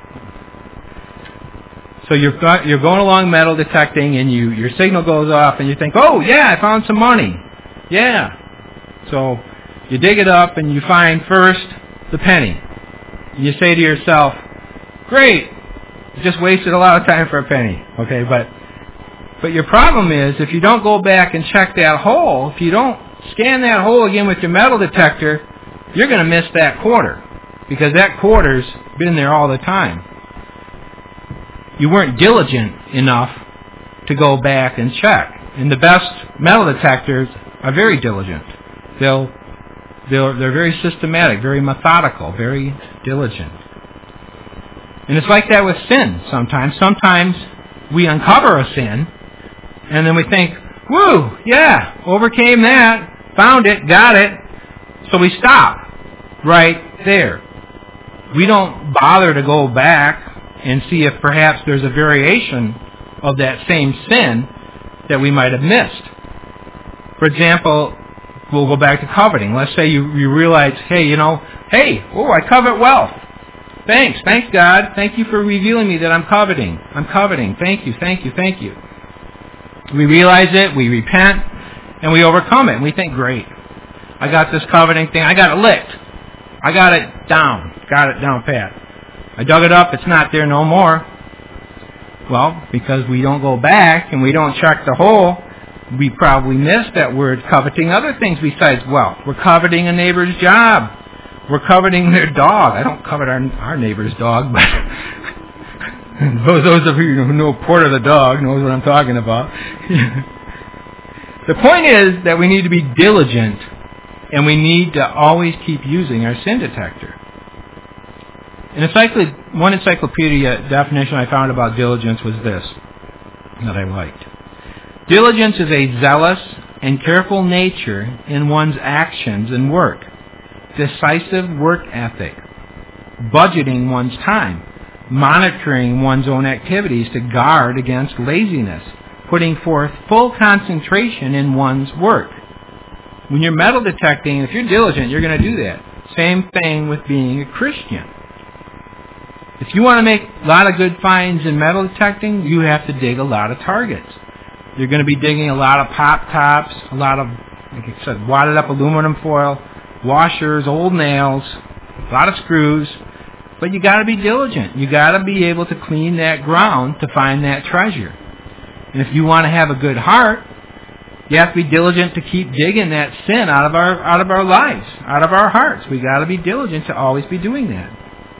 So you're you're going along metal detecting, and you your signal goes off, and you think, oh yeah, I found some money. Yeah. So you dig it up, and you find first the penny. And you say to yourself, great, you just wasted a lot of time for a penny. Okay, but but your problem is if you don't go back and check that hole, if you don't scan that hole again with your metal detector, you're going to miss that quarter because that quarter's been there all the time. You weren't diligent enough to go back and check. And the best metal detectors are very diligent. They'll, they'll, they're very systematic, very methodical, very diligent. And it's like that with sin sometimes. Sometimes we uncover a sin and then we think, woo, yeah, overcame that, found it, got it. So we stop right there. We don't bother to go back and see if perhaps there's a variation of that same sin that we might have missed. For example, we'll go back to coveting. Let's say you, you realize, hey, you know, hey, oh, I covet wealth. Thanks, thanks God. Thank you for revealing me that I'm coveting. I'm coveting. Thank you, thank you, thank you. We realize it, we repent, and we overcome it, and we think, great. I got this coveting thing. I got it licked. I got it down. Got it down pat. I dug it up. It's not there no more. Well, because we don't go back and we don't check the hole, we probably missed that we're coveting other things besides wealth. We're coveting a neighbor's job. We're coveting their dog. I don't covet our, our neighbor's dog, but those, those of you who know Porter the dog knows what I'm talking about. The point is that we need to be diligent, and we need to always keep using our sin detector. An encycl- one encyclopedia definition I found about diligence was this, that I liked. Diligence is a zealous and careful nature in one's actions and work, decisive work ethic, budgeting one's time, monitoring one's own activities to guard against laziness, putting forth full concentration in one's work. When you're metal detecting, if you're diligent, you're going to do that. Same thing with being a Christian. If you want to make a lot of good finds in metal detecting, you have to dig a lot of targets. You're going to be digging a lot of pop tops, a lot of, like I said, wadded up aluminum foil, washers, old nails, a lot of screws. But you got to be diligent. You got to be able to clean that ground to find that treasure. And if you want to have a good heart, you have to be diligent to keep digging that sin out of our out of our lives, out of our hearts. We got to be diligent to always be doing that.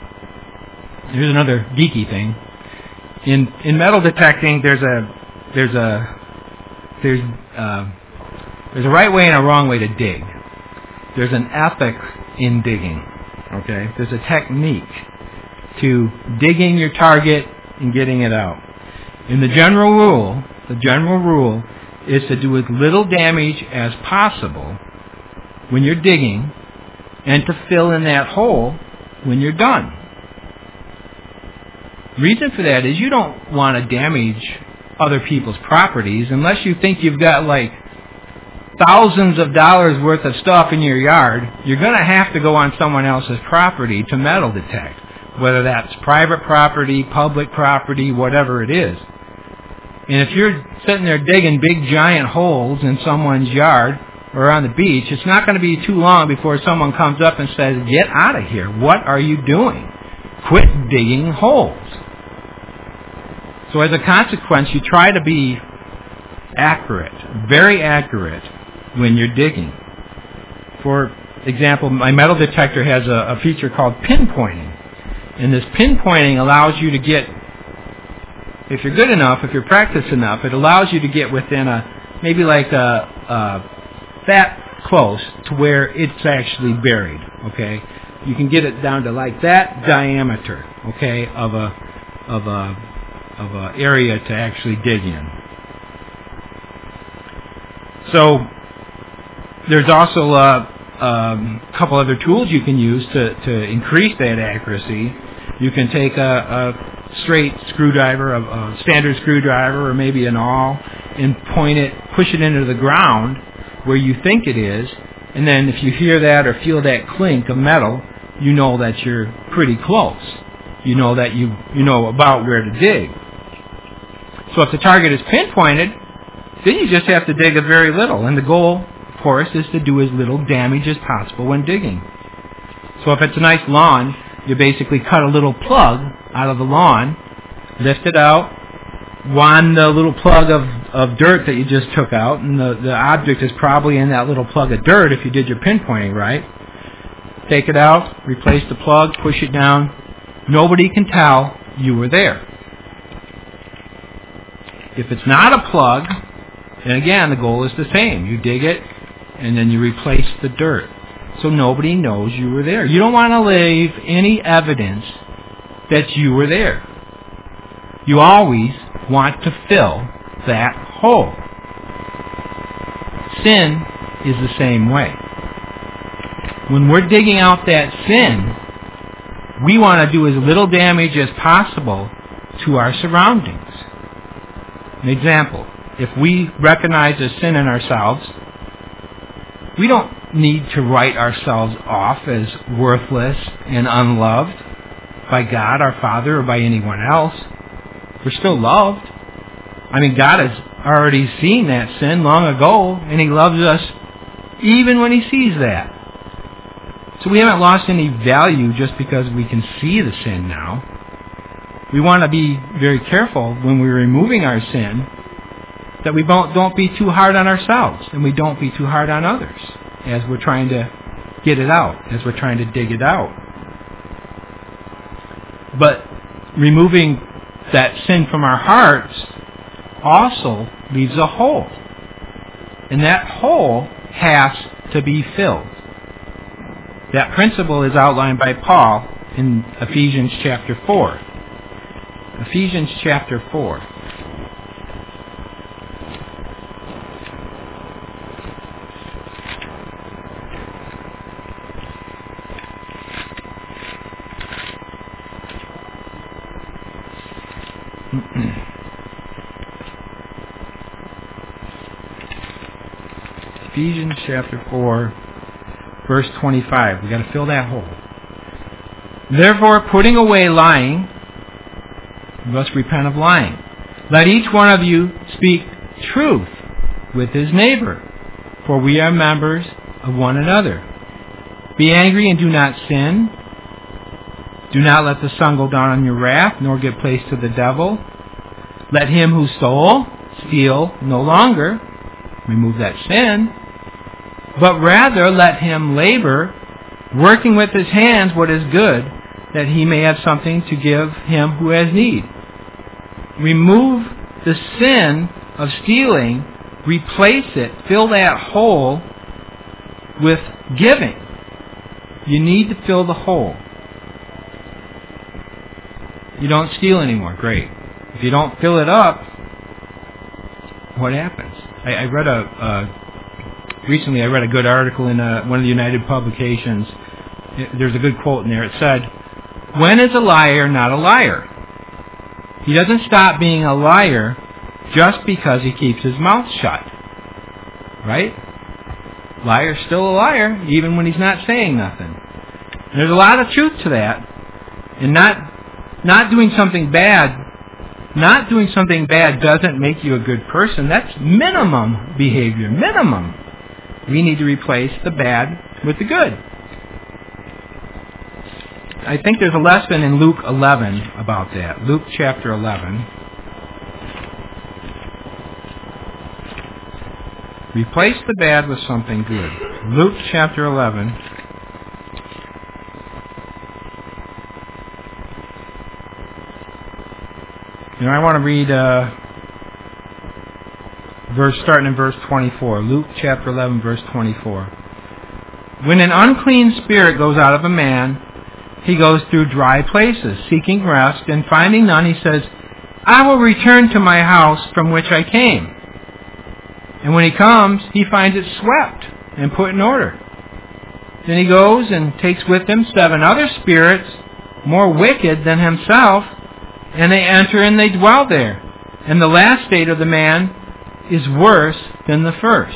Here's another geeky thing. In in metal detecting, there's a there's a there's uh, there's a right way and a wrong way to dig. There's an ethic in digging. Okay, there's a technique to digging your target and getting it out. And the general rule, the general rule is to do as little damage as possible when you're digging and to fill in that hole when you're done. The reason for that is you don't want to damage other people's properties unless you think you've got like thousands of dollars worth of stuff in your yard. You're going to have to go on someone else's property to metal detect, whether that's private property, public property, whatever it is. And if you're sitting there digging big giant holes in someone's yard or on the beach, it's not going to be too long before someone comes up and says, "Get out of here. What are you doing? Quit digging holes." So as a consequence, you try to be accurate, very accurate when you're digging. For example, my metal detector has a, a feature called pinpointing. And this pinpointing allows you to get, if you're good enough, if you're practiced enough, it allows you to get within a, maybe like a, a that close to where it's actually buried, okay? You can get it down to like that diameter, okay, of a, of a, of a area to actually dig in. So there's also a, um, couple other tools you can use to, to increase that accuracy. You can take a, a straight screwdriver, a, a standard screwdriver, or maybe an awl, and point it, push it into the ground where you think it is, and then if you hear that or feel that clink of metal, you know that you're pretty close. You know that you you know about where to dig. So if the target is pinpointed, then you just have to dig a very little, and the goal, of course, is to do as little damage as possible when digging. So if it's a nice lawn, you basically cut a little plug out of the lawn, lift it out, wand the little plug of, of dirt that you just took out, and the, the object is probably in that little plug of dirt if you did your pinpointing right. Take it out, replace the plug, push it down. Nobody can tell you were there. If it's not a plug, and again, the goal is the same. You dig it, and then you replace the dirt. So nobody knows you were there. You don't want to leave any evidence that you were there. You always want to fill that hole. Sin is the same way. When we're digging out that sin, we want to do as little damage as possible to our surroundings. An example, if we recognize a sin in ourselves, we don't need to write ourselves off as worthless and unloved by God, our Father, or by anyone else. We're still loved. I mean, God has already seen that sin long ago, and He loves us even when he sees that. So we haven't lost any value just because we can see the sin now. We want to be very careful when we're removing our sin that we don't, don't be too hard on ourselves and we don't be too hard on others as we're trying to get it out, as we're trying to dig it out. But removing that sin from our hearts also leaves a hole. And that hole has to be filled. That principle is outlined by Paul in Ephesians chapter four. Ephesians chapter four. Ephesians chapter four, verse twenty-five. We've got to fill that hole. Therefore, putting away lying, you must repent of lying. Let each one of you speak truth with his neighbor, for we are members of one another. Be angry and do not sin. Do not let the sun go down on your wrath, nor give place to the devil. Let him who stole steal no longer. Remove that sin. But rather let him labor, working with his hands what is good, that he may have something to give him who has need. Remove the sin of stealing, replace it, fill that hole with giving. You need to fill the hole. You don't steal anymore. Great. If you don't fill it up, what happens? I, I read a... a Recently, I read a good article in uh, one of the United publications. There's a good quote in there. It said, "When is a liar not a liar? He doesn't stop being a liar just because he keeps his mouth shut." Right? Liar's still a liar, even when he's not saying nothing. And there's a lot of truth to that. And not not doing something bad, not doing something bad doesn't make you a good person. That's minimum behavior. Minimum. We need to replace the bad with the good. I think there's a lesson in Luke eleven about that. Luke chapter eleven. Replace the bad with something good. Luke chapter eleven. You know, I want to read... Uh, Verse starting in verse twenty-four. Luke chapter eleven, verse twenty-four. When an unclean spirit goes out of a man, he goes through dry places, seeking rest, and finding none, he says, "I will return to my house from which I came." And when he comes, he finds it swept and put in order. Then he goes and takes with him seven other spirits, more wicked than himself, and they enter and they dwell there. And the last state of the man is worse than the first.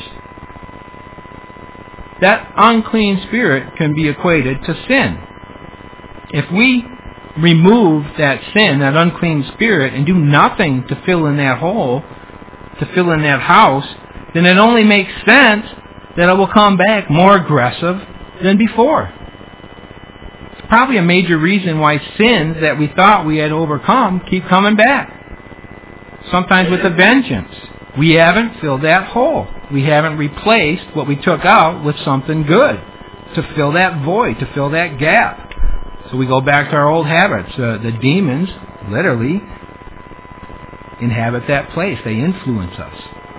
That unclean spirit can be equated to sin. If we remove that sin, that unclean spirit, and do nothing to fill in that hole, to fill in that house, then it only makes sense that it will come back more aggressive than before. It's probably a major reason why sins that we thought we had overcome keep coming back. Sometimes with a vengeance. We haven't filled that hole. We haven't replaced what we took out with something good to fill that void, to fill that gap. So we go back to our old habits. Uh, the demons, literally, inhabit that place. They influence us.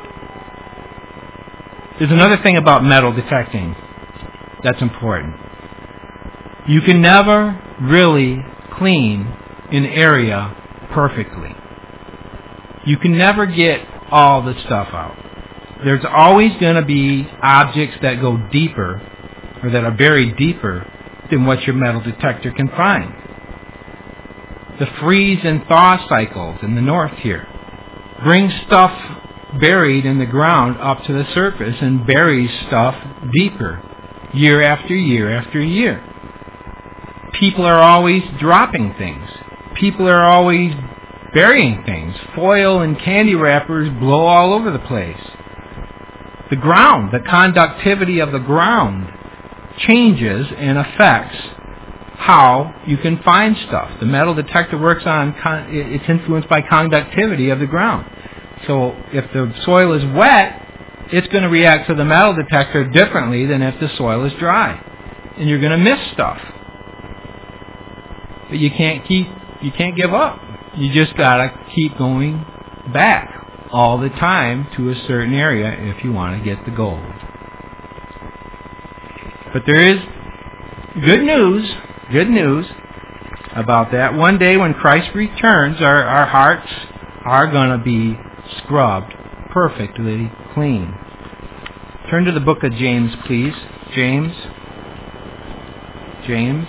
There's another thing about metal detecting that's important. You can never really clean an area perfectly. You can never get all the stuff out. There's always going to be objects that go deeper or that are buried deeper than what your metal detector can find. The freeze and thaw cycles in the north here bring stuff buried in the ground up to the surface and buries stuff deeper year after year after year. People are always dropping things. People are always burying things. Foil and candy wrappers blow all over the place. The the ground, the conductivity of the ground changes and affects how you can find stuff. The metal detector works on, con- it's influenced by conductivity of the ground. So if the soil is wet, it's going to react to the metal detector differently than if the soil is dry. And you're going to miss stuff. But you can't keep, you can't give up. You just got to keep going back all the time to a certain area if you want to get the gold. But there is good news, good news about that. One day when Christ returns, our, our hearts are going to be scrubbed perfectly clean. Turn to the book of James, please. James. James.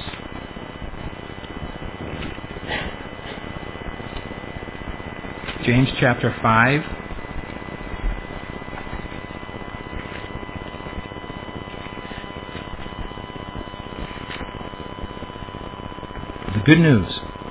James chapter five. The good news.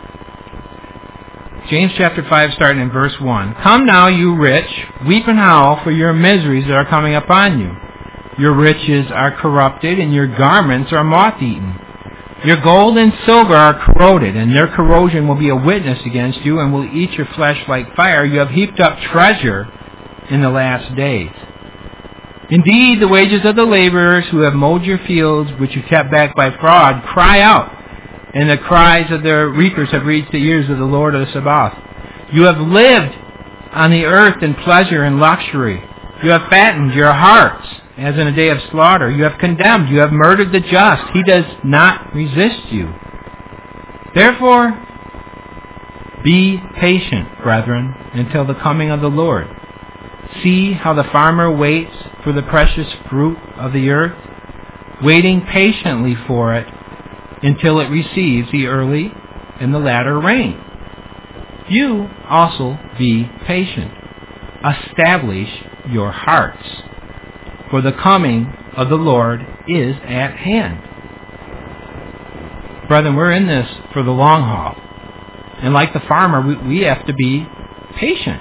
James chapter five, starting in verse one. Come now, you rich, weep and howl for your miseries that are coming upon you. Your riches are corrupted, and your garments are moth-eaten. Your gold and silver are corroded, and their corrosion will be a witness against you, and will eat your flesh like fire. You have heaped up treasure in the last days. Indeed, the wages of the laborers who have mowed your fields, which you kept back by fraud, cry out, and the cries of the reapers have reached the ears of the Lord of the Sabaoth. You have lived on the earth in pleasure and luxury. You have fattened your hearts as in a day of slaughter. You have condemned, you have murdered the just. He does not resist you. Therefore, be patient, brethren, until the coming of the Lord. See how the farmer waits for the precious fruit of the earth, waiting patiently for it until it receives the early and the latter rain. You also be patient. Establish your hearts, for the coming of the Lord is at hand. Brethren, we're in this for the long haul. And like the farmer, we, we have to be patient.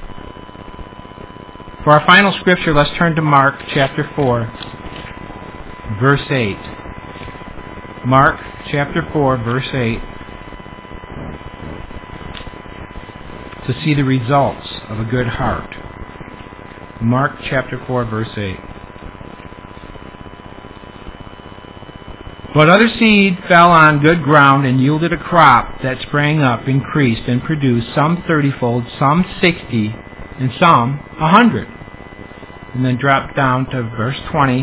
For our final scripture, let's turn to Mark chapter four, verse eight. Mark chapter four, verse eight. To see the results of a good heart. Mark chapter four, verse eight. But other seed fell on good ground and yielded a crop that sprang up, increased, and produced some thirtyfold, some sixty, and some a hundred. And then drop down to verse twenty.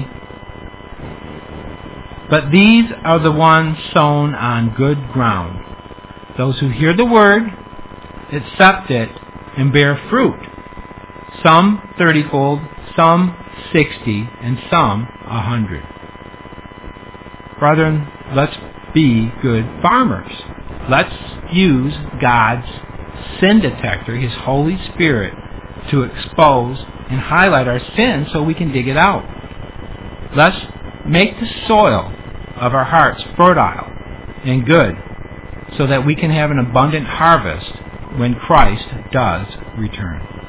But these are the ones sown on good ground, those who hear the word, accept it, and bear fruit, some thirtyfold, some sixty, and some a hundred. Brethren, let's be good farmers. Let's use God's sin detector, His Holy Spirit, to expose and highlight our sin so we can dig it out. Let's make the soil of our hearts fertile and good so that we can have an abundant harvest when Christ does return.